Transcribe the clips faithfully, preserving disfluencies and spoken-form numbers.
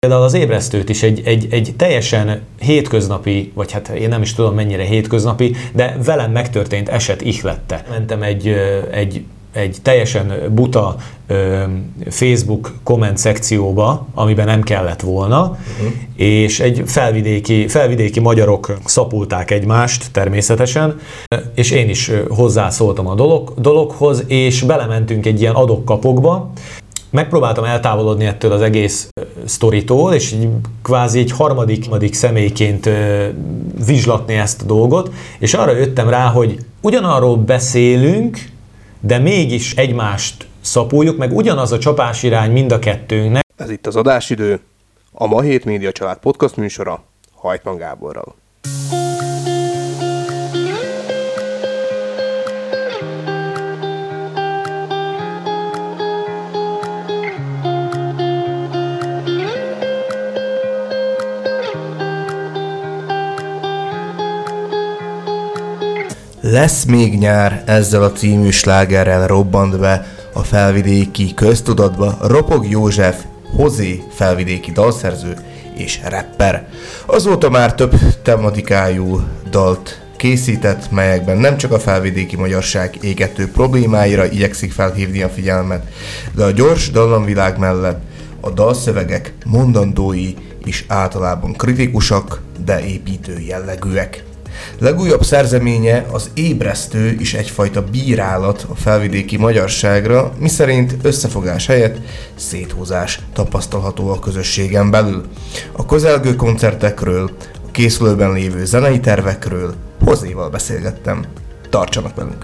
Például az ébresztőt is egy, egy, egy teljesen hétköznapi, vagy hát én nem is tudom mennyire hétköznapi, de velem megtörtént eset ihlette. Mentem egy, egy, egy teljesen buta Facebook komment szekcióba, amiben nem kellett volna, uh-huh. és egy felvidéki, felvidéki magyarok szapulták egymást természetesen, és én is hozzászóltam a dolog, dologhoz, és belementünk egy ilyen adok-kapokba. Megpróbáltam eltávolodni ettől az egész sztoritól, és így kvázi egy harmadik, harmadik személyként vizslatni ezt a dolgot, és arra jöttem rá, hogy ugyanarról beszélünk, de mégis egymást szapuljuk, meg ugyanaz a csapásirány mind a kettőnknek. Ez itt az adásidő, a Ma Hét Média Család podcast műsora Hajtman Gáborral. Lesz még nyár, ezzel a című slágerrel robbant be a felvidéki köztudatba Ropog József, Hozé felvidéki dalszerző és rapper. Azóta már több tematikájú dalt készített, melyekben nem csak a felvidéki magyarság égető problémáira igyekszik felhívni a figyelmet, de a gyors dallamvilág mellett a dalszövegek mondandói is általában kritikusak, de építő jellegűek. Legújabb szerzeménye az Ébresztő is egyfajta bírálat a felvidéki magyarságra, miszerint összefogás helyett széthúzás tapasztalható a közösségen belül. A közelgő koncertekről, a készülőben lévő zenei tervekről Hozéval beszélgettem. Tartsanak velünk!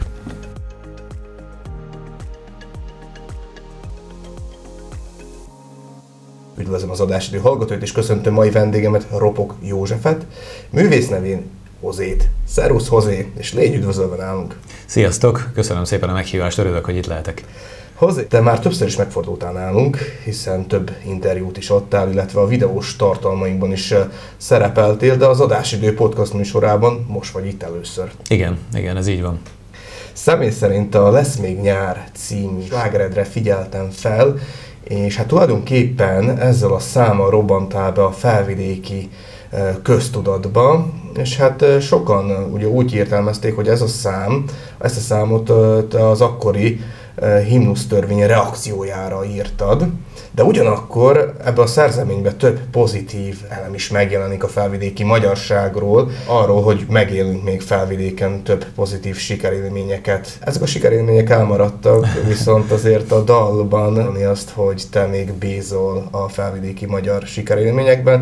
Üdvözlöm az adásidő hallgatóit, és köszöntöm mai vendégemet, Ropog Józsefet, művész nevén Hozét. Szervusz Hozé, és légy üdvözölve nálunk! Sziasztok! Köszönöm szépen a meghívást, örülök, hogy itt lehetek. Hozé, te már többször is megfordultál nálunk, hiszen több interjút is adtál, illetve a videós tartalmainkban is szerepeltél, de az Adásidő podcast műsorában most vagy itt először. Igen, igen, ez így van. Személy szerint a Lesz még nyár című slágeredre figyeltem fel, és hát tulajdonképpen ezzel a számmal robbantál be a felvidéki köztudatba, és hát sokan ugye úgy értelmezték, hogy ez a szám, ezt a számot az akkori himnusztörvény reakciójára írtad, de ugyanakkor ebben a szerzeményben több pozitív elem is megjelenik a felvidéki magyarságról, arról, hogy megélünk még felvidéken több pozitív sikerélményeket. Ezek a sikerélmények elmaradtak, viszont azért a dalban azt, hogy te még bízol a felvidéki magyar sikerélményekben.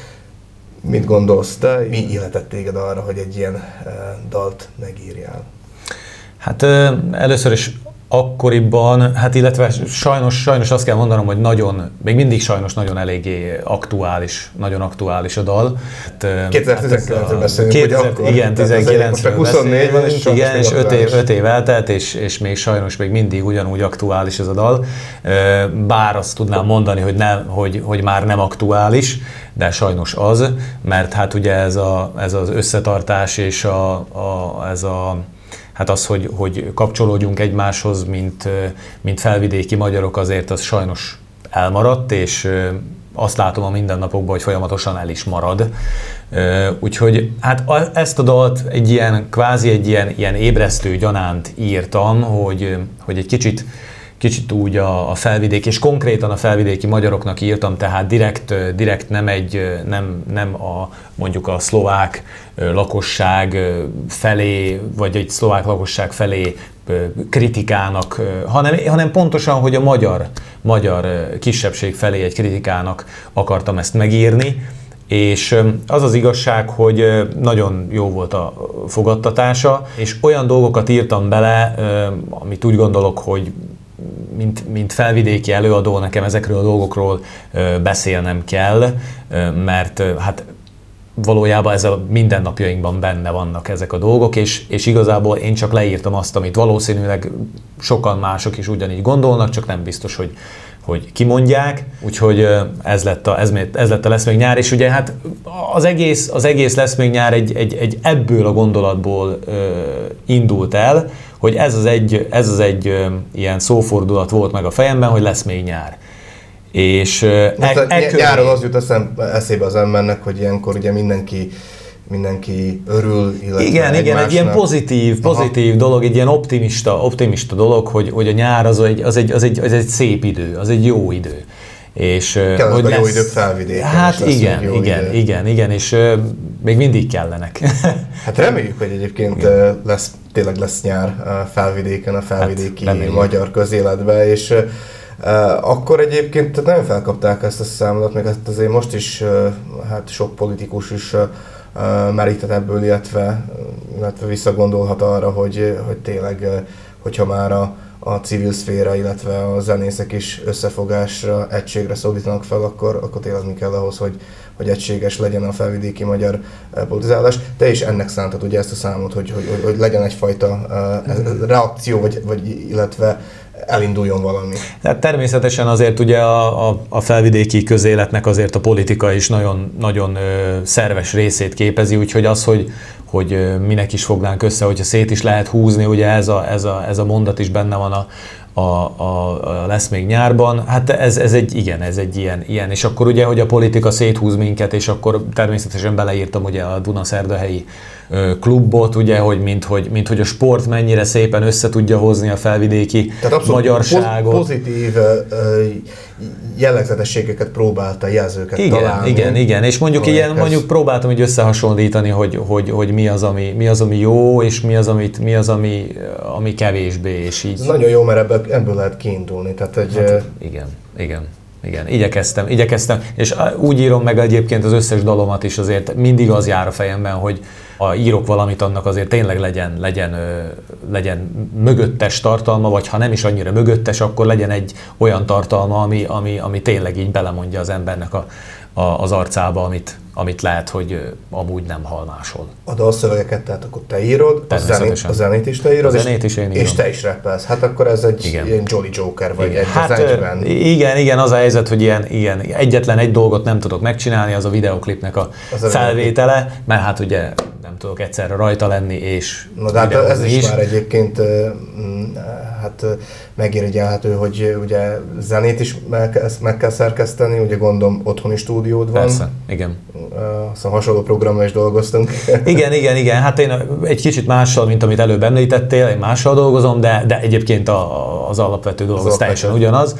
Mit gondolsz te? Mi illetett téged arra, hogy egy ilyen e, dalt megírjál? Hát először is akkoriban, hát illetve sajnos, sajnos azt kell mondanom, hogy nagyon, még mindig sajnos nagyon eléggé aktuális, nagyon aktuális a dal. kétezer-tizenkilencről beszélünk, kétezer, hogy akkor. Igen, tizenkilencről huszonnégy van, és, igen, és öt év, öt év eltelt, és, és még sajnos még mindig ugyanúgy aktuális ez a dal. Bár azt tudnám mondani, hogy, nem, hogy, hogy már nem aktuális, de sajnos az, mert hát ugye ez, a, ez az összetartás és a, a, ez a Hát az, hogy, hogy kapcsolódjunk egymáshoz, mint, mint felvidéki magyarok, azért az sajnos elmaradt, és azt látom a mindennapokban, hogy folyamatosan el is marad. Úgyhogy hát ezt a dalt egy ilyen, kvázi egy ilyen, ilyen ébresztő gyanánt írtam, hogy, hogy egy kicsit, kicsit úgy a, a felvidék, és konkrétan a felvidéki magyaroknak írtam, tehát direkt, direkt nem, egy, nem, nem a, mondjuk a szlovák lakosság felé, vagy egy szlovák lakosság felé kritikának, hanem, hanem pontosan, hogy a magyar, magyar kisebbség felé egy kritikának akartam ezt megírni, és az az igazság, hogy nagyon jó volt a fogadtatása, és olyan dolgokat írtam bele, amit úgy gondolok, hogy Mint, mint felvidéki előadó nekem ezekről a dolgokról ö, beszélnem kell, ö, mert ö, hát valójában ez a mindennapjainkban benne vannak ezek a dolgok, és, és igazából én csak leírtam azt, amit valószínűleg sokan mások is ugyanígy gondolnak, csak nem biztos, hogy, hogy kimondják, úgyhogy ez lett a, ez, ez lett a Lesz még nyár, és ugye hát az egész, az egész Lesz még nyár egy, egy, egy ebből a gondolatból ö, indult el, hogy ez az egy, ez az egy ö, ilyen szófordulat volt meg a fejemben, hogy lesz még nyár. És hát e, e nyáron az jut eszébe az embernek, hogy ilyenkor ugye mindenki mindenki örül, illetve igen, igen, egy ilyen pozitív, pozitív Aha. dolog, egy ilyen optimista, optimista dolog, hogy, hogy a nyár az egy, az, egy, az, egy, az egy szép idő, az egy jó idő. És, kell hogy a lesz, jó idők felvidéken. Hát igen, igen, igen, igen, igen, és uh, még mindig kellenek. Hát reméljük, hogy egyébként igen. lesz, tényleg lesz nyár felvidéken, a felvidéki hát, magyar közéletben, és uh, akkor egyébként nagyon felkapták ezt a számodat, meg ezt azért most is uh, hát sok politikus is uh, merített ebből, illetve, illetve visszagondolhat arra, hogy, hogy tényleg, hogyha már a, a civil szféra, illetve a zenészek is összefogásra, egységre szólítanak fel, akkor, akkor tényleg mi kell ahhoz, hogy, hogy egységes legyen a felvidéki magyar politizálás. Te is ennek szántad ugye ezt a számot, hogy, hogy, hogy legyen egyfajta uh, reakció, vagy, vagy illetve elinduljon valami. Tehát természetesen azért ugye a, a, a felvidéki közéletnek azért a politika is nagyon, nagyon ö, szerves részét képezi, úgyhogy az, hogy, hogy ö, minek is fognánk össze, hogyha szét is lehet húzni, ugye ez a, ez a, ez a mondat is benne van a, a, a, a lesz még nyárban, hát ez, ez egy, igen, ez egy ilyen, ilyen, és akkor ugye, hogy a politika széthúz minket, és akkor természetesen beleírtam ugye a Dunaszerdahelyi klubot, ugye, hogy mint, hogy mint hogy a sport mennyire szépen össze tudja hozni a felvidéki magyarságot. Pozitív jellegzetességeket próbálta, jelzőket igen, találni. Igen, igen, és mondjuk ilyen, mondjuk próbáltam így összehasonlítani, hogy, hogy, hogy mi, az, ami, mi az, ami jó, és mi az, amit, mi az ami, ami kevésbé, és így. Ez nagyon jó, mert ebből, ebből lehet kiindulni. Tehát egy, hát, igen, igen. Igen, igyekeztem, igyekeztem, és úgy írom meg egyébként az összes dalomat is, azért mindig az jár a fejemben, hogy ha írok valamit, annak azért tényleg legyen, legyen, legyen mögöttes tartalma, vagy ha nem is annyira mögöttes, akkor legyen egy olyan tartalma, ami, ami, ami tényleg így belemondja az embernek a, a, az arcába, amit, amit lehet, hogy amúgy nem hall máshol. A dalszövegeket, tehát akkor te írod, a zenét, a zenét is te írod, a zenét is én írom. És te is rappelsz. Hát akkor ez egy igen. ilyen Jolly Joker, vagy igen. egy hát, az egyben. Igen, igen, az a helyzet, hogy ilyen, ilyen, egyetlen egy dolgot nem tudok megcsinálni, az a videoklipnek a az felvétele, a mert hát ugye nem tudok egyszerre rajta lenni, és na, de hát ez is, is már egyébként hát megérigyelhető, hogy ugye zenét is meg, meg kell szerkeszteni, ugye gondolom otthoni stúdiód van. Persze, igen. Szóval hasonló programmal is dolgoztunk. Igen, igen, igen. Hát én egy kicsit mással, mint amit előbb említettél, én mással dolgozom, de, de egyébként a, az alapvető dolog az, az teljesen ugyanaz.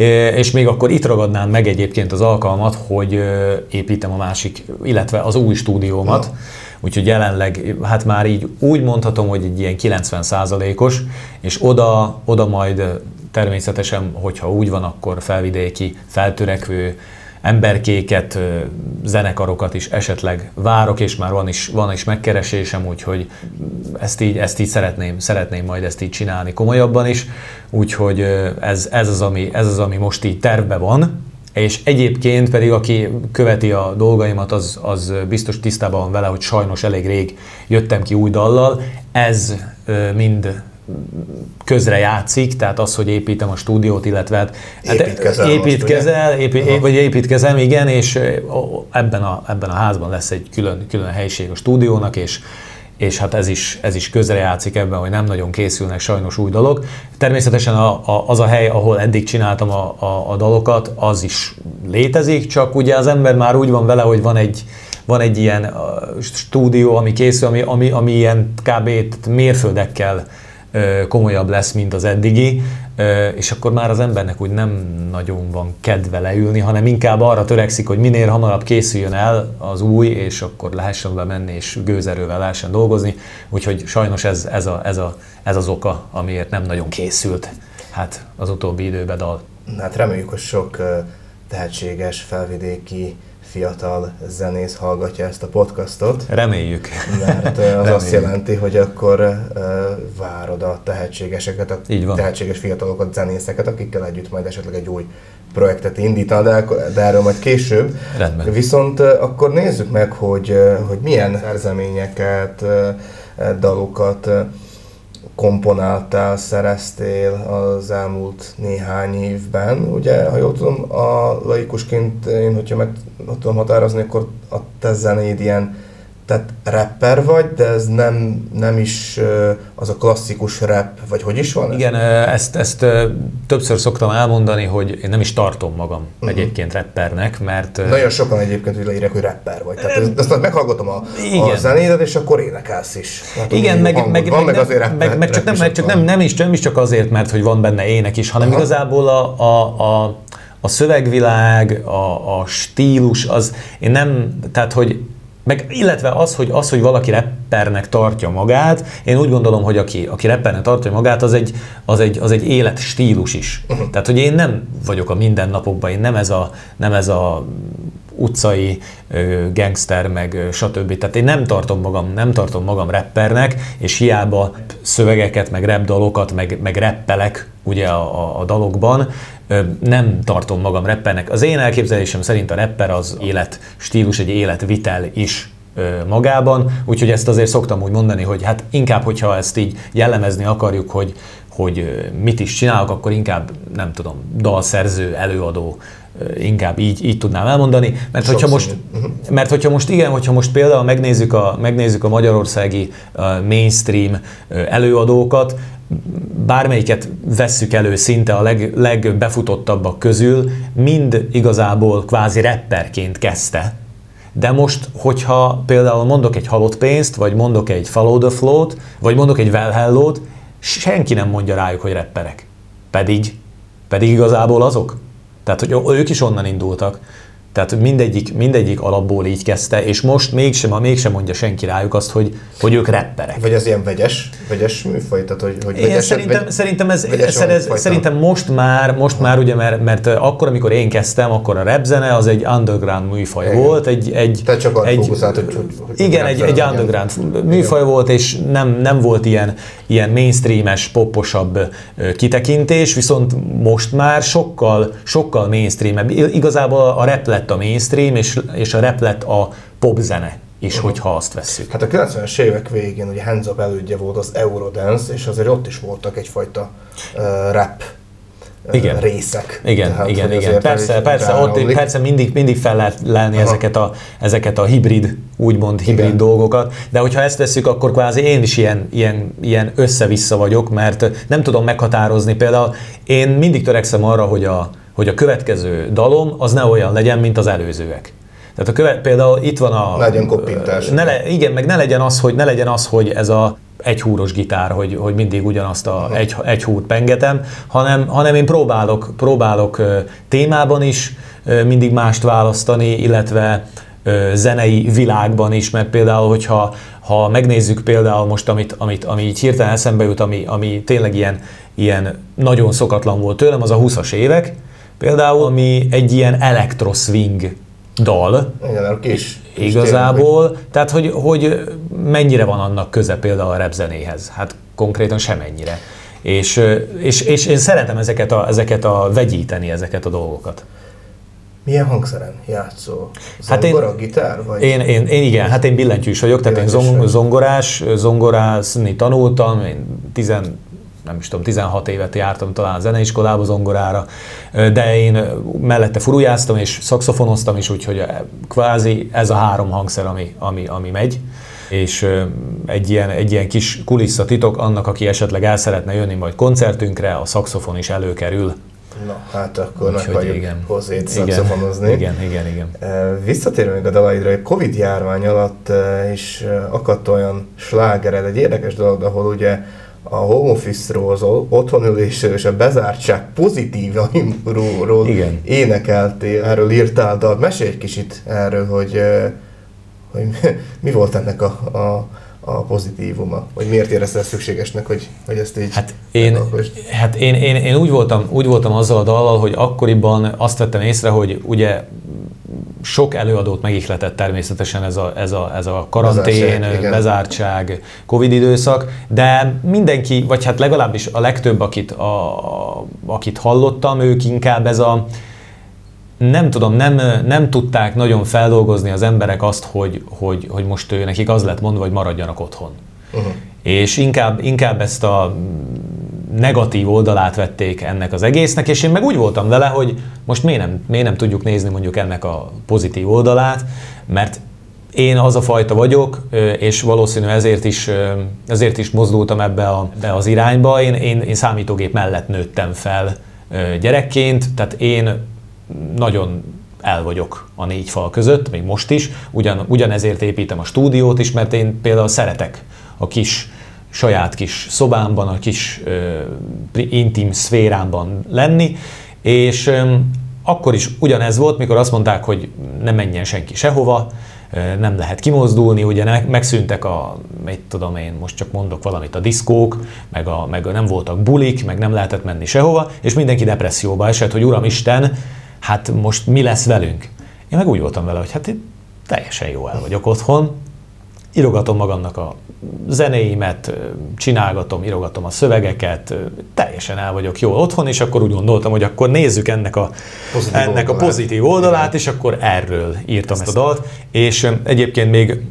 És még akkor itt ragadnám meg egyébként az alkalmat, hogy építem a másik, illetve az új stúdiómat. Na. Úgyhogy jelenleg, hát már így úgy mondhatom, hogy egy ilyen kilencven százalékos, és oda, oda majd természetesen, hogyha úgy van, akkor felvidéki, feltörekvő emberkéket, zenekarokat is esetleg várok, és már van is, van is megkeresésem, úgyhogy ezt így, ezt így szeretném, szeretném majd ezt így csinálni komolyabban is, úgyhogy ez, ez, az, ami, ez az, ami most így tervben van. És egyébként pedig, aki követi a dolgaimat, az, az biztos tisztában van vele, hogy sajnos elég rég jöttem ki új dallal. Ez mind közre játszik, tehát az, hogy építem a stúdiót, illetve hát építkezel, építkezel most, épít, vagy építkezem, igen, és ebben a, ebben a házban lesz egy külön, külön helység a stúdiónak, és és hát ez is, ez is közrejátszik ebben, hogy nem nagyon készülnek sajnos új dalok. Természetesen a, a, az a hely, ahol eddig csináltam a, a, a dalokat, az is létezik, csak ugye az ember már úgy van vele, hogy van egy, van egy ilyen stúdió, ami készül, ami, ami, ami ilyen kb. Mérföldekkel komolyabb lesz, mint az eddigi, és akkor már az embernek úgy nem nagyon van kedve leülni, hanem inkább arra törekszik, hogy minél hamarabb készüljön el az új, és akkor lehessen bemenni, és gőzerővel lehessen dolgozni. Úgyhogy sajnos ez, ez, a, ez, a, ez az oka, amiért nem nagyon készült hát az utóbbi időben dal. Hát reméljük, hogy sok tehetséges felvidéki fiatal zenész hallgatja ezt a podcastot. Reméljük. Mert az Reméljük. Azt jelenti, hogy akkor uh, várod a tehetségeseket, a tehetséges fiatalokat, zenészeket, akikkel együtt majd esetleg egy új projektet indítana, de, de erről majd később. Rendben. Viszont uh, akkor nézzük meg, hogy, uh, hogy milyen szerzeményeket, uh, dalokat uh, komponáltál, szereztél az elmúlt néhány évben. Ugye, ha jól tudom, a laikusként én, hogyha meg tudom határozni, akkor a te zenéd ilyen Tehát rapper vagy, de ez nem, nem is az a klasszikus rap, vagy hogy is van? Igen, ezt, ezt többször szoktam elmondani, hogy én nem is tartom magam uh-huh. egyébként rappernek, mert... Nagyon sokan egyébként úgy leírják, hogy rapper vagy. Tehát ezt meghallgatom a, a zenédet, és akkor énekelsz is. Hát, igen, meg, meg, meg, van, meg, azért rapper, meg, meg csak, nem, meg csak nem, nem, is, nem is csak azért, mert hogy van benne ének is, hanem Aha. igazából a, a, a, a szövegvilág, a, a stílus, az én nem, tehát hogy meg illetve az, hogy, az, hogy valaki rappernek tartja magát, én úgy gondolom, hogy aki, aki rappernek tartja magát, az egy, az egy, az egy életstílus is. Uh-huh. Tehát, hogy én nem vagyok a mindennapokban, én nem ez a, nem ez a utcai ö, gangster, meg ö, stb. Tehát én nem tartom magam, nem tartom magam rappernek, és hiába szövegeket, meg rap dalokat, meg, meg rappelek ugye a, a, a dalokban, ö, nem tartom magam rappernek. Az én elképzelésem szerint a rapper az életstílus, egy életvitel is ö, magában, úgyhogy ezt azért szoktam úgy mondani, hogy hát inkább, hogyha ezt így jellemezni akarjuk, hogy, hogy mit is csinálok, akkor inkább, nem tudom, dalszerző, előadó, inkább így, így tudnám elmondani, mert hogyha, most, mert hogyha most igen, hogyha most például megnézzük a, megnézzük a magyarországi uh, mainstream uh, előadókat, bármelyiket vesszük elő szinte a leg, legbefutottabbak közül, mind igazából kvázi rapperként kezdte. De most, hogyha például mondok egy halott pénzt, vagy mondok egy Follow the Flow-t, vagy mondok egy Well Hello-t, senki nem mondja rájuk, hogy rapperek. Pedig, pedig igazából azok. Tehát, hogy ők is onnan indultak. Tehát mindegyik, mindegyik alapból így kezdte, és most mégsem, mégsem mondja senki rájuk azt, hogy, hogy ők rapperek. Vagy az ilyen vegyes, vegyes műfaj? Tehát, hogy, hogy vegyes, szerintem, vegy, szerintem, ez, ez, szerintem most már, most már ugye, mert, mert akkor, amikor én kezdtem, akkor a rapzene az egy underground műfaj igen. volt. Egy, egy, Tehát csak egy, fókuszált, hogy, hogy, hogy igen, egy, egy underground igen. műfaj volt, és nem, nem volt ilyen, ilyen mainstreames, poposabb kitekintés, viszont most már sokkal, sokkal mainstreamebb. Igazából a rap lett a mainstream, és, és a rap lett a popzene is, uh-huh. hogyha azt vesszük. Hát a kilencvenes évek végén ugye Hands Up elődje volt az Eurodance, és azért ott is voltak egyfajta uh, rap uh, igen. részek. Igen, Tehát, igen, igen. Persze, persze, ott persze mindig, mindig fel lehet lelni ezeket a, ezeket a hibrid, úgymond hibrid igen. dolgokat, de hogyha ezt vesszük, akkor kvázi én is ilyen, ilyen, ilyen össze-vissza vagyok, mert nem tudom meghatározni. Például én mindig törekszem arra, hogy a hogy a következő dalom az ne olyan legyen, mint az előzőek. Tehát a követ, például itt van a... Legyen koppintás. Ne le, igen, meg ne legyen az, hogy ne legyen az, hogy ez a egy húros gitár, hogy, hogy mindig ugyanazt a uh-huh. egy, egy húrt pengetem, hanem, hanem én próbálok, próbálok témában is mindig mást választani, illetve zenei világban is, mert például, hogyha ha megnézzük például most, amit, amit, ami így hirtelen eszembe jut, ami, ami tényleg ilyen, ilyen nagyon szokatlan volt tőlem, az a húszas évek, például, ami egy ilyen electro-swing dal. Igen, a kis, kis igazából, tényleg. Tehát hogy, hogy mennyire van annak köze például a rap zenéhez? Hát konkrétan semennyire. És, és, és én szeretem ezeket a, ezeket a vegyíteni, ezeket a dolgokat. Milyen hangszeren játszol? Zongora, hát én, gitár? Vagy? Én, én, én igen, hát én billentyűs vagyok, tehát én zong, zongorás, zongorázni tanultam, én tizen, nem is tudom, tizenhat évet jártam talán a zeneiskolába zongorára, de én mellette furujáztam és szaxofonoztam is, úgyhogy kvázi ez a három hangszer, ami, ami, ami megy. És egy ilyen, egy ilyen kis kulisszatitok annak, aki esetleg el szeretne jönni majd koncertünkre, a szaxofon is előkerül. Na, hát akkor meg vagyunk hozzád szaxofonozni. Igen, igen, igen. Visszatérve még a dalaidra, a Covid járvány alatt is akadt olyan slágered, egy érdekes dolog, ahol ugye a home office-ról, az otthonülésről és a bezártság pozitívairól énekeltél, erről írtál dalt. Mesélj egy kicsit erről, hogy, hogy mi volt ennek a, a, a pozitívuma, vagy miért érezted szükségesnek, hogy, hogy ezt így... Hát én, hát én, én, én úgy, voltam, úgy voltam azzal a dallal, hogy akkoriban azt vettem észre, hogy ugye sok előadót megihletett természetesen ez a, ez a, ez a karantén, bezártság, bezártság, Covid időszak, de mindenki, vagy hát legalábbis a legtöbb, akit, a, a, akit hallottam, ők inkább ez a, nem tudom, nem, nem tudták nagyon feldolgozni az emberek azt, hogy, hogy, hogy most ő, nekik az lett mondva, hogy maradjanak otthon. Uh-huh. És inkább, inkább ezt a negatív oldalát vették ennek az egésznek, és én meg úgy voltam vele, hogy most miért nem, miért nem tudjuk nézni mondjuk ennek a pozitív oldalát, mert én az a fajta vagyok, és valószínű ezért is, ezért is mozdultam ebbe, a, ebbe az irányba. Én, én, én számítógép mellett nőttem fel gyerekként, tehát én nagyon el vagyok a négy fal között, még most is, ugyan, ugyanezért építem a stúdiót is, mert én például szeretek a kis, saját kis szobámban, a kis uh, intim szférámban lenni, és um, akkor is ugyanez volt, mikor azt mondták, hogy ne menjen senki sehova, nem lehet kimozdulni, ugye megszűntek a, mit tudom én, most csak mondok valamit, a diszkók, meg, a, meg nem voltak bulik, meg nem lehetett menni sehova, és mindenki depresszióba esett, hogy Uramisten, hát most mi lesz velünk? Én meg úgy voltam vele, hogy hát én teljesen jó el vagyok otthon, írogatom magamnak a zenéimet, csinálgatom, írogatom a szövegeket, teljesen el vagyok jól otthon, és akkor úgy gondoltam, hogy akkor nézzük ennek a pozitív ennek oldalát. a pozitív oldalát, igen. És akkor erről írtam ezt, ezt a dalt. És egyébként még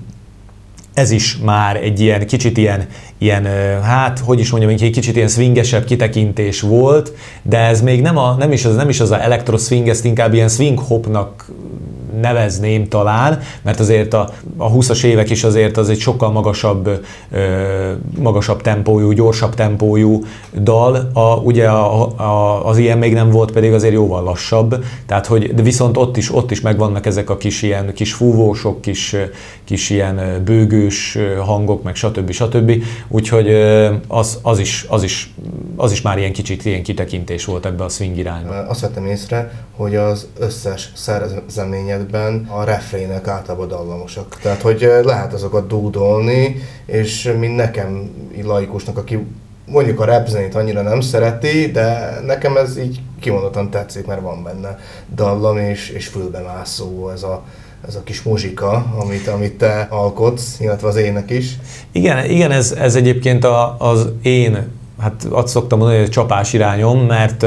ez is már egy ilyen kicsit ilyen, ilyen hát, hogy is mondjam, egy kicsit ilyen swingesebb kitekintés volt, de ez még nem, a, nem is az, nem is az a elektro-swing, ezt inkább ilyen swing-hopnak nevezném talán, mert azért a, a húszas évek is azért az egy sokkal magasabb, ö, magasabb tempójú, gyorsabb tempójú dal, a, ugye a, a, az ilyen még nem volt, pedig azért jóval lassabb, tehát hogy, de viszont ott is, ott is megvannak ezek a kis ilyen kis fúvósok, kis, kis ilyen bőgős hangok, meg stb. stb. Úgyhogy az, az, is, az, is, az is már ilyen kicsit ilyen kitekintés volt ebbe a swing irányba. Azt vettem észre, hogy az összes szerzeményedben a refrének általában dallamosak. Tehát, hogy lehet azokat dúdolni, és mint nekem laikusnak, aki mondjuk a rap zenét annyira nem szereti, de nekem ez így kimondottan tetszik, mert van benne dallam és, és fülbemászó ez a, ez a kis muzsika, amit, amit te alkotsz, illetve az ének is. Igen, igen ez, ez egyébként a, az én, hát azt szoktam mondani, hogy csapás irányom, mert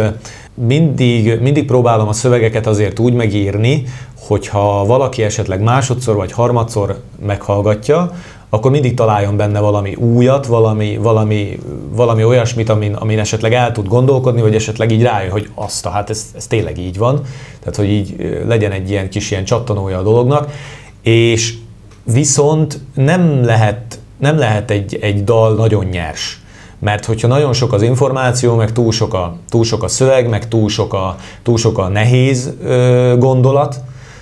mindig, mindig próbálom a szövegeket azért úgy megírni, hogyha valaki esetleg másodszor vagy harmadszor meghallgatja, akkor mindig találjon benne valami újat, valami, valami, valami olyasmit, amin, amin esetleg el tud gondolkodni, vagy esetleg így rájön, hogy azt, hát ez, ez tényleg így van. Tehát, hogy így legyen egy ilyen kis ilyen csattanója a dolognak. És viszont nem lehet, nem lehet egy, egy dal nagyon nyers. Mert hogyha nagyon sok az információ, meg túl sok a, túl sok a szöveg, meg túl sok a, túl sok a nehéz ö, gondolat,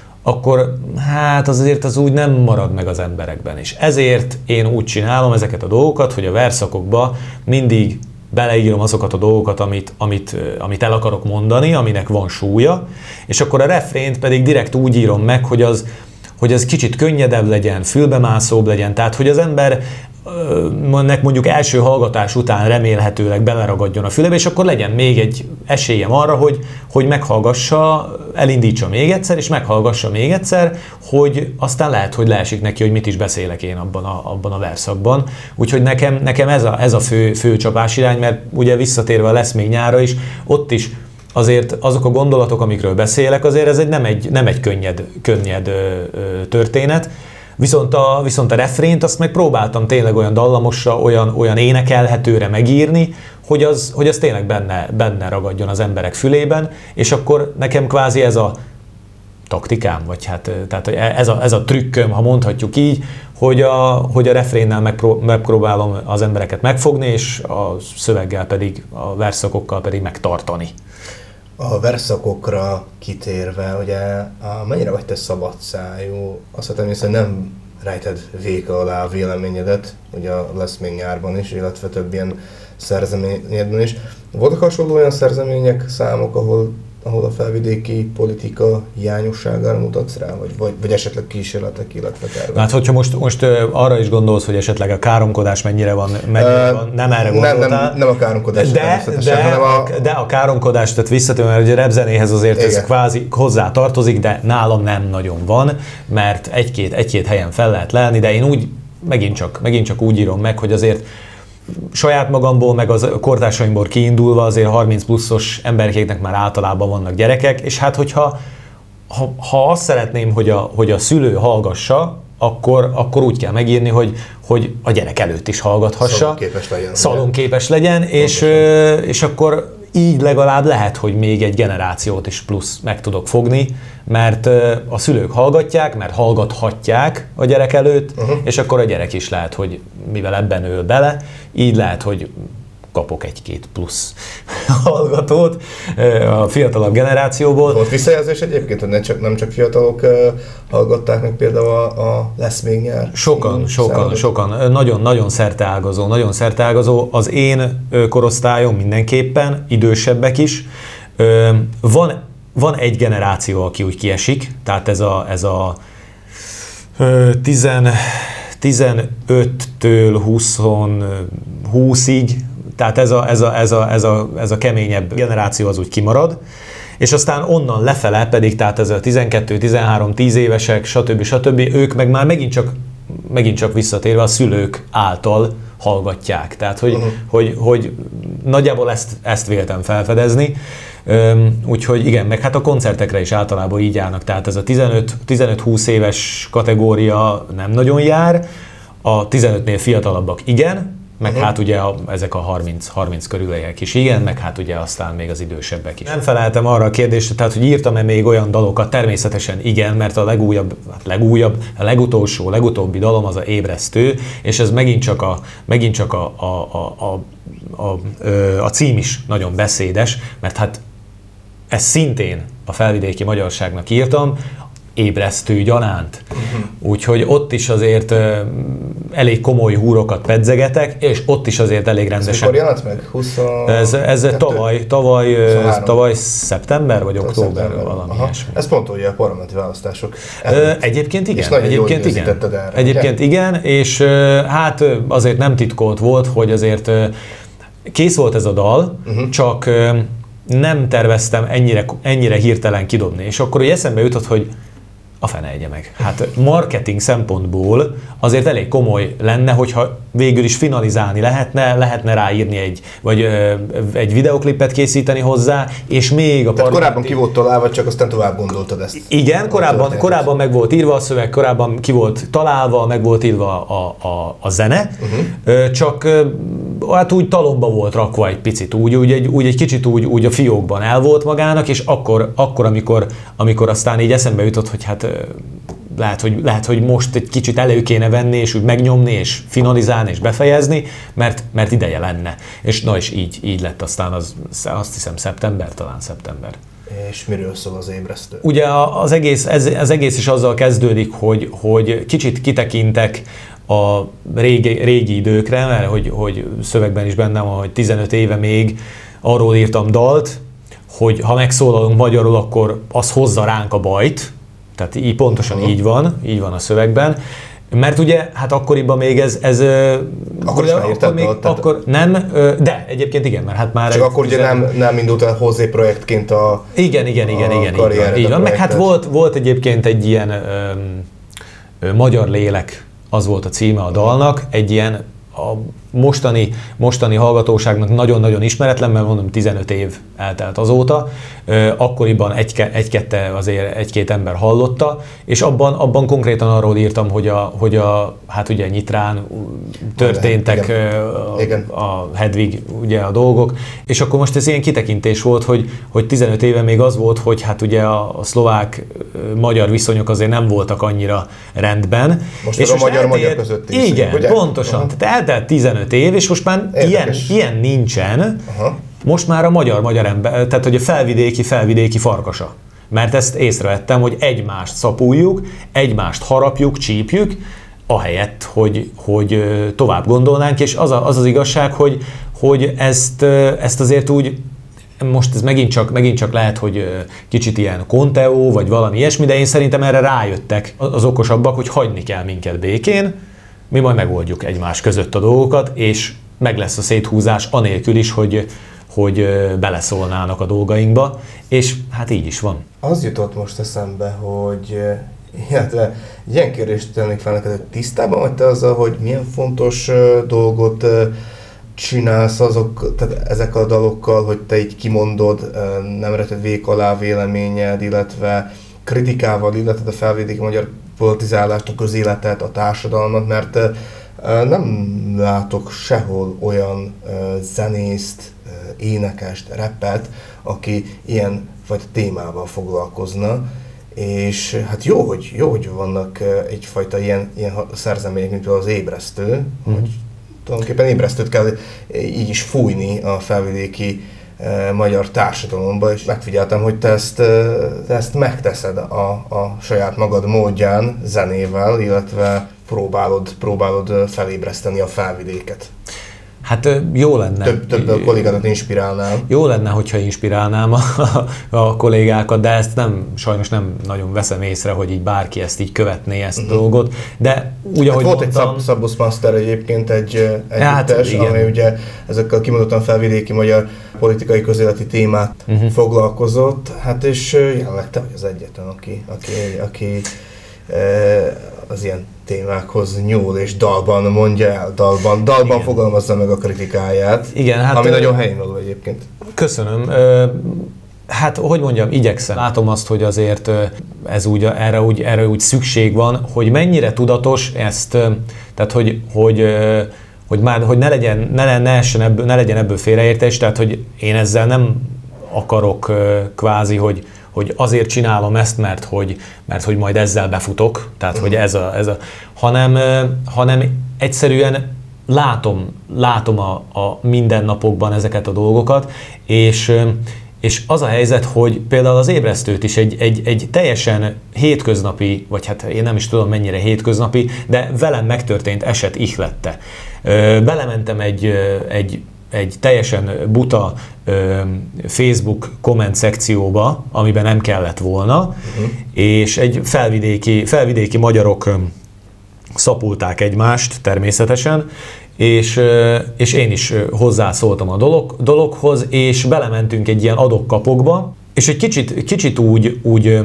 akkor hát azért az úgy nem marad meg az emberekben. És ezért én úgy csinálom ezeket a dolgokat, hogy a verszakokba mindig beleírom azokat a dolgokat, amit, amit, amit el akarok mondani, aminek van súlya, és akkor a refrént pedig direkt úgy írom meg, hogy az, hogy az kicsit könnyedebb legyen, fülbemászóbb legyen, tehát hogy az ember nek mondjuk első hallgatás után remélhetőleg beleragadjon a fülébe, és akkor legyen még egy esélyem arra, hogy, hogy meghallgassa, elindítsa még egyszer, és meghallgassa még egyszer, hogy aztán lehet, hogy leesik neki, hogy mit is beszélek én abban a, abban a verszakban. Úgyhogy nekem, nekem ez a, ez a fő, fő csapás irány, mert ugye visszatérve a Lesz még nyára is, ott is azért azok a gondolatok, amikről beszélek, azért ez egy, nem egy, nem egy könnyed, könnyed ö, ö, történet. Viszont a, viszont a refrént azt meg próbáltam tényleg olyan dallamosra, olyan, olyan énekelhetőre megírni, hogy az, hogy az tényleg benne, benne ragadjon az emberek fülében, és akkor nekem kvázi ez a taktikám, vagy hát tehát ez a, ez a trükköm, ha mondhatjuk így, hogy a, hogy a refrénnel megpró, megpróbálom az embereket megfogni, és a szöveggel pedig, a verszakokkal pedig megtartani. A verszakokra kitérve, ugye mennyire vagy te szabadszájú? Azt hiszem, hogy nem rejted véka alá a véleményedet, ugye Lesz még nyárban is, illetve több ilyen szerzeményedben is. Voltak hasonló olyan szerzemények, számok, ahol, ahol a felvidéki politika hiányosságára mutatsz rá, vagy, vagy, vagy esetleg kísérletek, illetve tervek? Hát, hogyha most, most arra is gondolsz, hogy esetleg a káromkodás mennyire van, mennyire van nem erre gondoltál. Nem, nem, nem a káromkodás de, de, hanem a... de a káromkodás, tehát visszatérve, mert ugye a repzenéhez azért igen. Ez kvázi hozzá tartozik, de nálam nem nagyon van, mert egy-két, egy-két helyen fel lehet lelni, de én úgy megint csak, megint csak úgy írom meg, hogy azért saját magamból, meg az kortársaimból kiindulva azért harminc pluszos emberkéknek már általában vannak gyerekek, és hát hogyha ha, ha azt szeretném, hogy a, hogy a szülő hallgassa, akkor, akkor úgy kell megírni, hogy, hogy a gyerek előtt is hallgathassa. Szalonképes legyen. Szalonképes legyen, és, és akkor így legalább lehet, hogy még egy generációt is plusz meg tudok fogni, mert a szülők hallgatják, mert hallgathatják a gyerek előtt, uh-huh. és akkor a gyerek is lehet, hogy mivel ebben ől bele, így lehet, hogy kapok egy-két plusz hallgatót a fiatalabb generációból. Volt visszajelzés egyébként, hogy nem csak, nem csak fiatalok hallgatták meg például a, a Lesz még nyár? Sokan, sokan, számolni. sokan. Nagyon-nagyon szerteágazó, nagyon szerteágazó. Az én korosztályom mindenképpen, idősebbek is. Van, van egy generáció, aki úgy kiesik, tehát ez a, ez a tizenöttől húszig, tehát ez a, ez, a, ez, a, ez, a, ez a keményebb generáció az úgy kimarad, és aztán onnan lefele pedig, tehát ez a tizenkettő, tizenhárom, tíz évesek, stb. stb. Ők meg már megint csak, megint csak visszatérve a szülők által hallgatják. Tehát, hogy, uh-huh. hogy, hogy nagyjából ezt, ezt véltem felfedezni. Úgyhogy igen, meg hát a koncertekre is általában így járnak, tehát ez a tizenöt-húsz éves kategória nem nagyon jár, a tizenötnél fiatalabbak igen, meg uh-huh. hát ugye a, ezek a harminc körüliek is igen, meg hát ugye aztán még az idősebbek is. Nem feleltem arra a kérdésre, tehát hogy írtam-e még olyan dalokat, természetesen igen, mert a legújabb, hát legújabb, a legutolsó, legutóbbi dalom az a Ébresztő, és ez megint csak a, megint csak a, a, a, a, a, a cím is nagyon beszédes, mert hát ezt szintén a felvidéki magyarságnak írtam, ébresztő gyanánt. Uh-huh. Úgyhogy ott is azért uh, elég komoly húrokat pedzegetek, és ott is azért elég rendesen. Ez mikor jelent meg? huszonkettő Ez, ez tavaly, tavaly, tavaly szeptember vagy október, szeptember. Valami ilyesmi. Ez pont ugye a parlamenti választások. Uh, egyébként igen. És egyébként igen. Erre, egyébként ugye? igen, és uh, hát azért nem titkolt volt, hogy azért uh, kész volt ez a dal, uh-huh. csak uh, nem terveztem ennyire, ennyire hirtelen kidobni. És akkor ugye eszembe jutott, hogy a fene egye meg. Hát marketing szempontból azért elég komoly lenne, hogyha végül is finalizálni lehetne, lehetne ráírni egy, vagy ö, egy videoklipet készíteni hozzá, és még a Tehát parlamenti... korábban ki volt találva, csak aztán tovább gondoltad ezt. Igen, korábban, korábban meg volt írva a szöveg, korábban ki volt találva, meg volt írva a, a, a zene, uh-huh. csak hát úgy talomba volt rakva egy picit, úgy, úgy, egy, úgy egy kicsit úgy, úgy a fiókban el volt magának, és akkor, akkor amikor, amikor aztán így eszembe jutott, hogy hát lehet hogy, lehet, hogy most egy kicsit elő kéne venni, és úgy megnyomni, és finalizálni, és befejezni, mert, mert ideje lenne. És na és így, így lett aztán az, azt hiszem szeptember, talán szeptember. És miről szól az Ébresztő? Ugye az egész, ez, az egész is azzal kezdődik, hogy, hogy kicsit kitekintek a régi, régi időkre, mert hogy, hogy szövegben is bennem van, hogy tizenöt éve még arról írtam dalt, hogy ha megszólalunk magyarul, akkor az hozza ránk a bajt. Tehát így pontosan uh-huh. így van, így van a szövegben. Mert ugye, hát akkoriban még ez... ez akkor is már írtad még, akkor nem, de egyébként igen, mert hát már... Csak akkor ugye nem, nem indult el Hozé projektként a Igen, igen, igen, igen, így van. Így van. Meg hát volt, volt egyébként egy ilyen ö, ö, magyar lélek, az volt a címe a dalnak, egy ilyen a mostani, mostani hallgatóságnak nagyon-nagyon ismeretlen, mert mondom, tizenöt év eltelt azóta, akkoriban egy, egy-kette azért egy-két ember hallotta, és abban, abban konkrétan arról írtam, hogy a, hogy a hát ugye Nyitrán történtek igen. A, a Hedvig ugye a dolgok, és akkor most ez ilyen kitekintés volt, hogy, hogy tizenöt éve még az volt, hogy hát ugye a, a szlovák-magyar viszonyok azért nem voltak annyira rendben. Most és a magyar-magyar közötti viszonyok, igen, ugye? pontosan. Uh-huh. Tehát eltelt tizenöt év, és most már ilyen, ilyen nincsen, uh-huh. most már a magyar-magyar ember, tehát hogy a felvidéki, felvidéki farkasa. Mert ezt észrevettem, hogy egymást szapuljuk, egymást harapjuk, csípjük, ahelyett, hogy, hogy tovább gondolnánk, és az, a, az az igazság, hogy, hogy ezt, ezt azért úgy, most ez megint csak, megint csak lehet, hogy kicsit ilyen konteó, vagy valami ilyesmi, de én szerintem erre rájöttek az okosabbak, hogy hagyni kell minket békén, mi majd megoldjuk egymás között a dolgokat, és meg lesz a széthúzás anélkül is, hogy, hogy beleszólnának a dolgainkba, és hát így is van. Az jutott most eszembe, hogy illetve ilyen kérdést tennék fel neked, hogy tisztában vagy te azzal, hogy milyen fontos dolgot csinálsz azok, tehát ezek a dalokkal, hogy te így kimondod, nem reted vék alá véleményed, illetve kritikával illeted a felvidéki magyar politizálást, a közéletet, a társadalmat, mert nem látok sehol olyan zenészt, énekest, rappert, aki ilyen fajta témával foglalkozna, és hát jó, hogy, jó, hogy vannak egyfajta ilyen, ilyen szerzemények, mint az Ébresztő, mm-hmm. hogy tulajdonképpen ébresztőt kell így is fújni a felvidéki e, magyar társadalomba, és megfigyeltem, hogy te ezt, te ezt megteszed a, a saját magad módján, zenével, illetve próbálod, próbálod felébreszteni a felvidéket. Hát jó lenne. Több, több kollégádat inspirálnál. Jó lenne, hogyha inspirálnám a, a kollégákat, de ezt nem, sajnos nem nagyon veszem észre, hogy így bárki ezt így követné, ezt uh-huh. a dolgot. De úgy, ahogy hát volt mondtam, egy Szabusz Master egyébként egy együttes, hát, ami ugye ezekkel kimondottan felvidéki magyar politikai közéleti témák uh-huh. foglalkozott. Hát és jelenleg te vagy az egyetlen, aki, aki, aki az ilyen témákhoz nyúl és dalban mondja el, dalban, dalban igen. fogalmazza meg a kritikáját, igen, hát, ami ö... nagyon helyén való egyébként. Köszönöm. Hát, hogy mondjam, igyekszem. Látom azt, hogy azért ez úgy, erre, úgy, erre úgy szükség van, hogy mennyire tudatos ezt, tehát hogy, hogy, hogy, már, hogy ne, legyen, ne, ne, essen ebből, ne legyen ebből félreértés, tehát hogy én ezzel nem akarok kvázi, hogy hogy azért csinálom ezt, mert hogy, mert hogy majd ezzel befutok, tehát hogy ez a, ez a hanem, hanem egyszerűen látom, látom a, a mindennapokban ezeket a dolgokat, és, és az a helyzet, hogy például az Ébresztőt is egy, egy, egy teljesen hétköznapi, vagy hát én nem is tudom mennyire hétköznapi, de velem megtörtént eset ihlette. Belementem egy, egy egy teljesen buta ö, Facebook komment szekcióba, amiben nem kellett volna, uh-huh. és egy felvidéki, felvidéki magyarok ö, szapulták egymást természetesen, és, ö, és én is hozzászóltam a dolog, dologhoz, és belementünk egy ilyen adok-kapokba, és egy kicsit, kicsit úgy, úgy ö,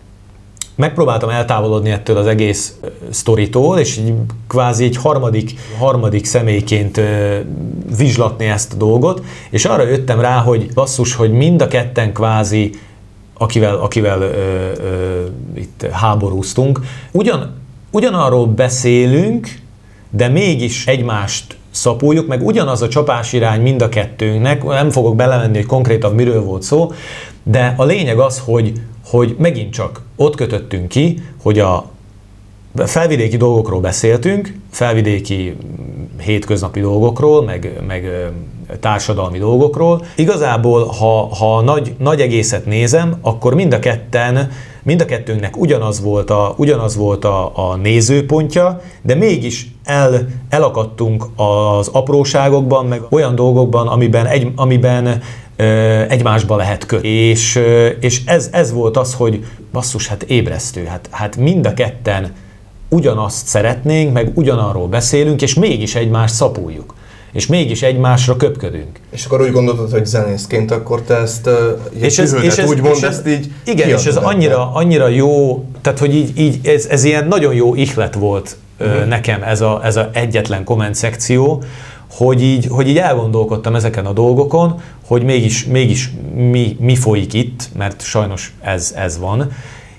megpróbáltam eltávolodni ettől az egész sztoritól, és így kvázi egy harmadik, harmadik személyként vizslatni ezt a dolgot, és arra jöttem rá, hogy basszus, hogy mind a ketten kvázi, akivel, akivel ö, ö, itt háborúztunk, ugyan, ugyanarról beszélünk, de mégis egymást szapuljuk, meg ugyanaz a csapásirány mind a kettőnknek, nem fogok belemenni, hogy konkrétan miről volt szó, de a lényeg az, hogy hogy megint csak ott kötöttünk ki, hogy a felvidéki dolgokról beszéltünk, felvidéki hétköznapi dolgokról, meg, meg társadalmi dolgokról. Igazából, ha, ha nagy, nagy egészet nézem, akkor mind a ketten, mind a kettőnknek ugyanaz volt a, ugyanaz volt a, a nézőpontja, de mégis el, elakadtunk az apróságokban, meg olyan dolgokban, amiben, egy, amiben egymásba lehet kötni. És, és ez, ez volt az, hogy basszus, hát ébresztő, hát, hát mind a ketten ugyanazt szeretnénk, meg ugyanarról beszélünk, és mégis egymást szapuljuk. És mégis egymásra köpködünk. És akkor úgy gondoltad, hogy zenészként akkor te ezt és ez, és ez, úgymond és ez, ezt így igen, és ez annyira, annyira jó, tehát hogy így, így ez, ez ilyen nagyon jó ihlet volt uh-huh. nekem ez a, ez a egyetlen komment szekció, hogy így, hogy így elgondolkodtam ezeken a dolgokon, hogy mégis, mégis mi, mi folyik itt, mert sajnos ez, ez van,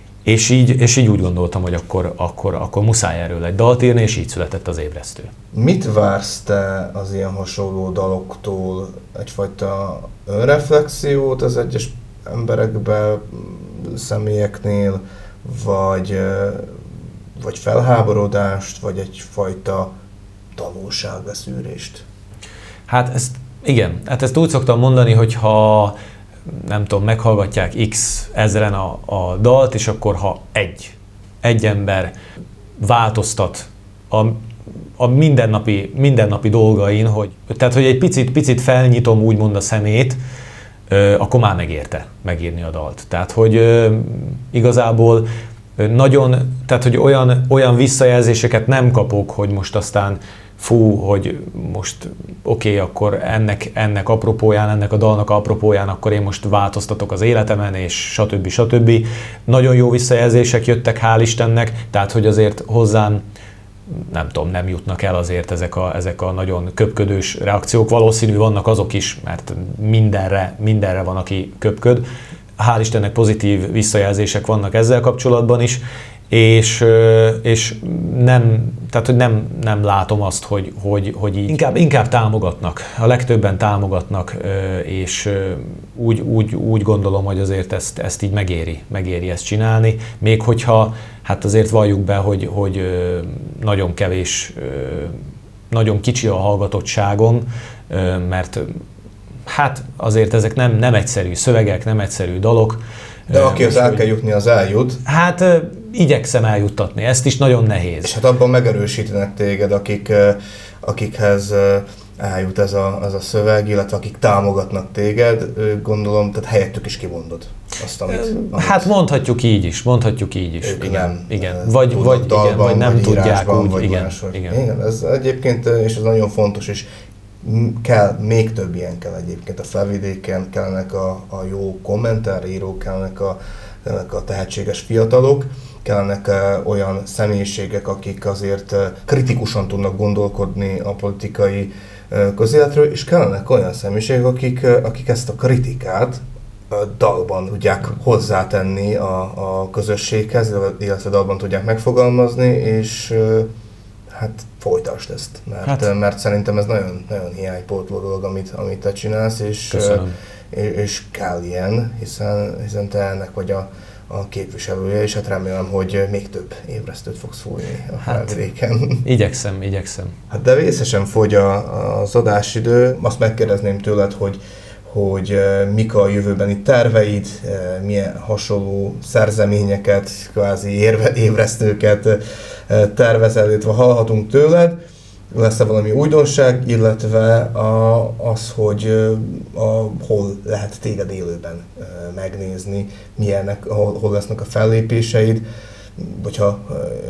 és így, és így úgy gondoltam, hogy akkor, akkor, akkor muszáj erről egy dalt írni, és így született az Ébresztő. Mit vársz te az ilyen hasonló daloktól? Egyfajta önreflexiót az egyes emberekbe, személyeknél, vagy, vagy felháborodást, vagy egyfajta tanulságleszűrést? Hát ezt, igen, hát ezt úgy szoktam mondani, hogy ha nem tudom, meghallgatják x ezren a, a dalt, és akkor ha egy, egy ember változtat a, a mindennapi, mindennapi dolgain, hogy, tehát hogy egy picit, picit felnyitom úgymond a szemét, akkor már megérte megírni a dalt. Tehát, hogy igazából nagyon, tehát, hogy olyan, olyan visszajelzéseket nem kapok, hogy most aztán fú, hogy most oké, okay, akkor ennek, ennek apropóján, ennek a dalnak apropóján, akkor én most változtatok az életemen, és stb. stb. Nagyon jó visszajelzések jöttek, hál' Istennek, tehát hogy azért hozzám, nem tudom, nem jutnak el azért ezek a, ezek a nagyon köpködős reakciók. Valószínű vannak azok is, mert mindenre, mindenre van, aki köpköd. Hál' Istennek pozitív visszajelzések vannak ezzel kapcsolatban is, és, és nem, tehát, hogy nem, nem látom azt, hogy, hogy, hogy így inkább, inkább támogatnak, a legtöbben támogatnak, és úgy, úgy, úgy gondolom, hogy azért ezt, ezt így megéri, megéri ezt csinálni, még hogyha hát azért valljuk be, hogy, hogy nagyon kevés, nagyon kicsi a hallgatottságom, mert hát azért ezek nem, nem egyszerű szövegek, nem egyszerű dalok. De akihez el kell jutni, az eljut. Hát igyekszem eljuttatni, ezt is nagyon nehéz. És hát abban megerősítenek téged, akik, akikhez eljut ez a, ez a szöveg, illetve akik támogatnak téged, gondolom, tehát helyettük is kimondod azt, amit... amit hát mondhatjuk így is, mondhatjuk így is. Ők igen, nem igen. Vagy, vagy, dalban, igen, vagy nem vagy tudják úgy, vagy igen, máshogy. igen. Igen, ez egyébként, és ez nagyon fontos, és kell, még több ilyen kell egyébként a Felvidéken, kellenek a, a jó kommentárírók, kellenek a, kellenek a tehetséges fiatalok, kellenek uh, olyan személyiségek, akik azért uh, kritikusan tudnak gondolkodni a politikai uh, közéletről, és kellenek olyan személyiségek, akik, uh, akik ezt a kritikát uh, dalban tudják hozzátenni a, a közösséghez, illetve dalban tudják megfogalmazni, és uh, hát folytasd ezt, mert, hát. mert szerintem ez nagyon, nagyon hiánypótló dolog, amit, amit te csinálsz, és, és, és kell ilyen, hiszen, hiszen te ennek vagy a, a képviselője, és hát remélem, hogy még több ébresztőt fogsz fújni a Felvidéken. Hát, igyekszem, igyekszem. Hát de vészesen fogy a, az adásidő, azt megkérdezném tőled, hogy hogy mik a jövőbeni terveid, milyen hasonló szerzeményeket, kvázi érve, ébresztőket tervezel, illetve hallhatunk tőled. Lesz-e valami újdonság, illetve a, az, hogy a, hol lehet téged élőben megnézni, milyenek, hol, hol lesznek a fellépéseid, hogyha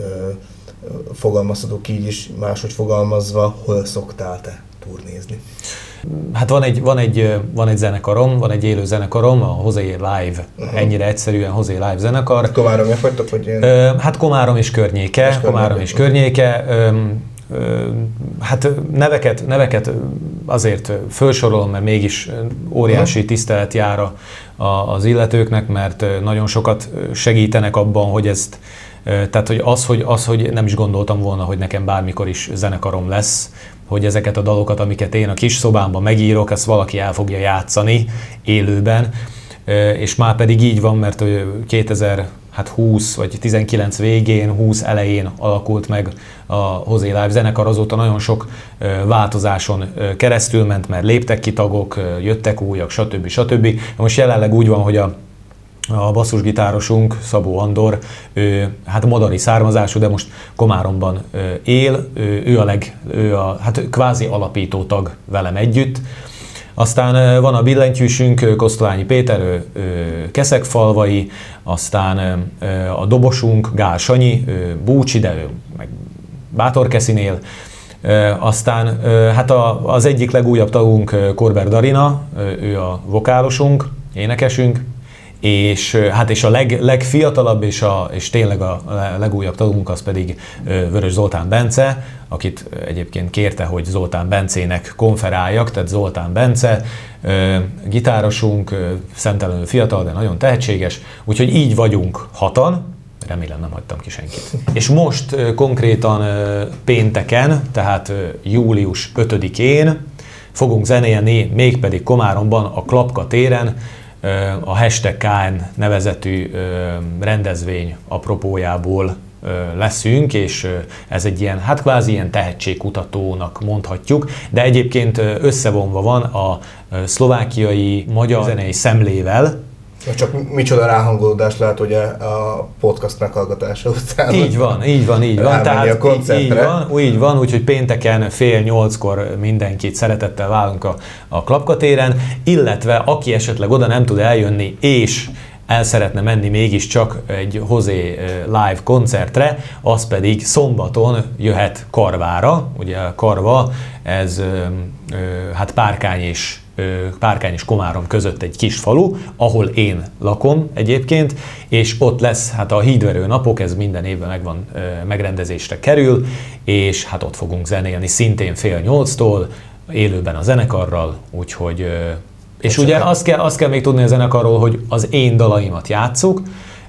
fogalmazhatok így is, máshogy fogalmazva, hol szoktál te turnézni? Hát van egy, van, egy, van egy zenekarom, van egy élő zenekarom, a Hozé Live, uh-huh. ennyire egyszerűen Hozé Live zenekar. Komáromiak vagytok, vagy én? Hát Komárom és környéke, és Komárom és környéke. Hát neveket, neveket azért felsorolom, mert mégis óriási tisztelet jár a, az illetőknek, mert nagyon sokat segítenek abban, hogy ezt, tehát hogy az, hogy az, hogy nem is gondoltam volna, hogy nekem bármikor is zenekarom lesz, hogy ezeket a dalokat, amiket én a kis szobámban megírok, ezt valaki el fogja játszani élőben, és már pedig így van, mert kétezer-húsz vagy tizenkilenc végén, húsz elején alakult meg a Hozé Live zenekar, azóta nagyon sok változáson keresztül ment, mert léptek ki tagok, jöttek újak, stb. stb. Most jelenleg úgy van, hogy a A basszusgitárosunk, Szabó Andor, ő, hát modari származású, de most Komáromban él, ő, ő a leg, ő a hát kvázi alapító tag velem együtt. Aztán van a billentyűsünk, Kosztolányi Péter, ő, ő Keszegfalvai, aztán a dobosunk, Gál Sanyi, ő Búcsi, de ő meg Bátorkeszinél. Aztán hát a, az egyik legújabb tagunk, Korber Darina, ő a vokálosunk, énekesünk, és hát és a leg, legfiatalabb és, a, és tényleg a legújabb tagunk az pedig Vörös Zoltán Bence, akit egyébként kérte, hogy Zoltán Bencének konferáljak, tehát Zoltán Bence, gitárosunk, szemtelenül fiatal, de nagyon tehetséges, úgyhogy így vagyunk hatan, remélem nem hagytam ki senkit. És most konkrétan pénteken, tehát július ötödikén fogunk zenélni, mégpedig Komáromban a Klapka téren, a hashtag ká en nevezetű rendezvény apropójából leszünk, és ez egy ilyen, hát kvázi ilyen tehetségkutatónak mondhatjuk, de egyébként összevonva van a szlovákiai magyar zenei szemlével. Csak micsoda ráhangolódás lehet ugye a podcast meghallgatása után. Így van, így van, így van. Tehát így van, így van, úgyhogy pénteken fél nyolckor mindenkit szeretettel várunk a, a Klapka téren, illetve aki esetleg oda nem tud eljönni, és el szeretne menni mégiscsak egy Hozé live koncertre, az pedig szombaton jöhet Karvára. Ugye Karva, ez hát Párkány és Párkány és Komárom között egy kis falu, ahol én lakom egyébként, és ott lesz hát a hídverő napok, ez minden évben megvan, megrendezésre kerül, és hát ott fogunk zenélni szintén fél nyolctól, élőben a zenekarral, úgyhogy... És ugye azt kell, azt kell még tudni a zenekarról, hogy az én dalaimat játsszuk,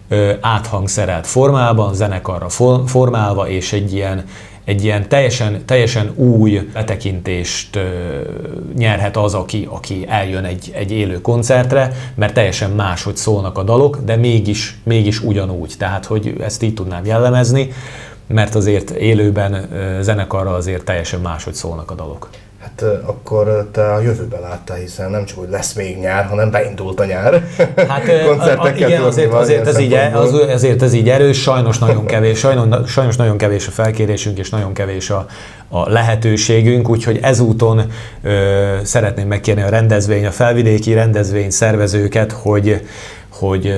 áthangszerelt formában, zenekarra formálva, és egy ilyen, egy ilyen teljesen, teljesen új betekintést ö, nyerhet az, aki, aki eljön egy, egy élő koncertre, mert teljesen máshogy szólnak a dalok, de mégis, mégis ugyanúgy. Tehát, hogy ezt így tudnám jellemezni, mert azért élőben ö, zenekarra azért teljesen máshogy szólnak a dalok. Hát akkor te a jövőbe láttál, hiszen nem csak, hogy lesz még nyár, hanem beindult a nyár. Hát a, a, igen, azért, azért, ez így, az, azért ez így erős, sajnos nagyon kevés, sajnos, sajnos nagyon kevés a felkérésünk, és nagyon kevés a, a lehetőségünk, úgyhogy ezúton ö, szeretném megkérni a rendezvény, a felvidéki rendezvény szervezőket, hogy hogy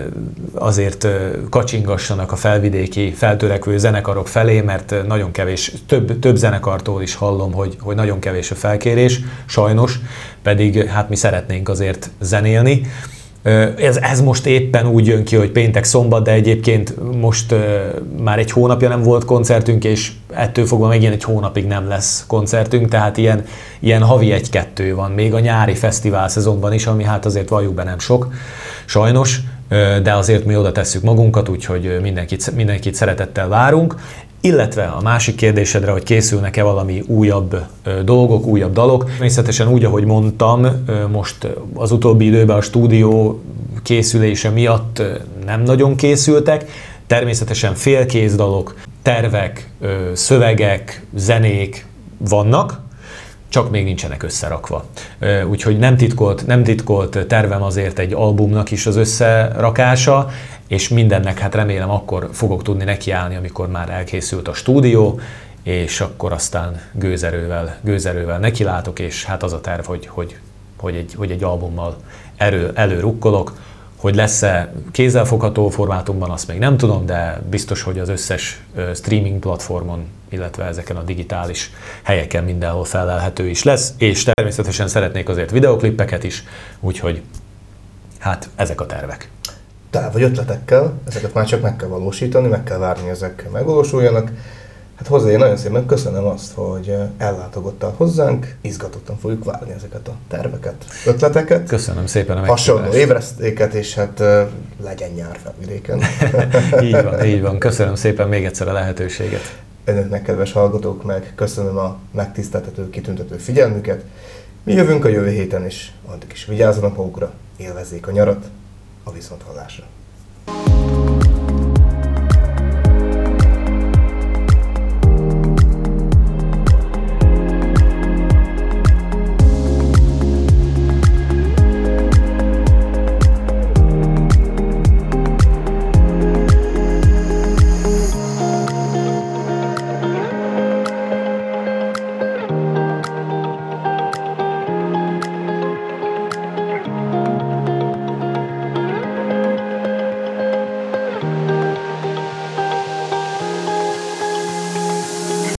azért kacsingassanak a felvidéki feltörekvő zenekarok felé, mert nagyon kevés, több, több zenekartól is hallom, hogy, hogy nagyon kevés a felkérés, sajnos, pedig hát mi szeretnénk azért zenélni. Ez, ez most éppen úgy jön ki, hogy péntek-szombat, de egyébként most már egy hónapja nem volt koncertünk, és ettől fogva megint egy hónapig nem lesz koncertünk, tehát ilyen, ilyen havi egy-kettő van, még a nyári fesztivál szezonban is, ami hát azért valljuk be nem sok, sajnos, de azért mi oda tesszük magunkat, úgyhogy mindenkit, mindenkit szeretettel várunk. Illetve a másik kérdésedre, hogy készülnek-e valami újabb dolgok, újabb dalok. Természetesen úgy, ahogy mondtam, most az utóbbi időben a stúdió készülése miatt nem nagyon készültek. Természetesen félkész dalok, tervek, szövegek, zenék vannak, csak még nincsenek összerakva. Úgyhogy nem titkolt, nem titkolt tervem azért egy albumnak is az összerakása, és mindennek hát remélem akkor fogok tudni nekiállni, amikor már elkészült a stúdió, és akkor aztán gőzerővel, gőzerővel nekilátok, és hát az a terv, hogy, hogy, hogy, egy, hogy egy albummal erő, előrukkolok. Hogy lesz-e kézzelfogható formátumban, azt még nem tudom, de biztos, hogy az összes streaming platformon, illetve ezeken a digitális helyeken mindenhol felelhető is lesz, és természetesen szeretnék azért videoklippeket is, úgyhogy hát ezek a tervek. Tele vagy ötletekkel, ezeket már csak meg kell valósítani, meg kell várni, ezek megvalósuljanak. Hát hozzá én nagyon szépen köszönöm azt, hogy ellátogottál hozzánk, izgatottan fogjuk várni ezeket a terveket, ötleteket. Köszönöm szépen a meghívást. Hasonló ébresztéket, és hát legyen nyár Felvidéken. Így van, így van. Köszönöm szépen még egyszer a lehetőséget. Önöknek, kedves hallgatók, meg köszönöm a megtiszteltető, kitüntető figyelmüket. Mi jövünk a jövő héten is, addig is vigyázzanak magukra, élvezzék a nyarat, a viszonthallásra.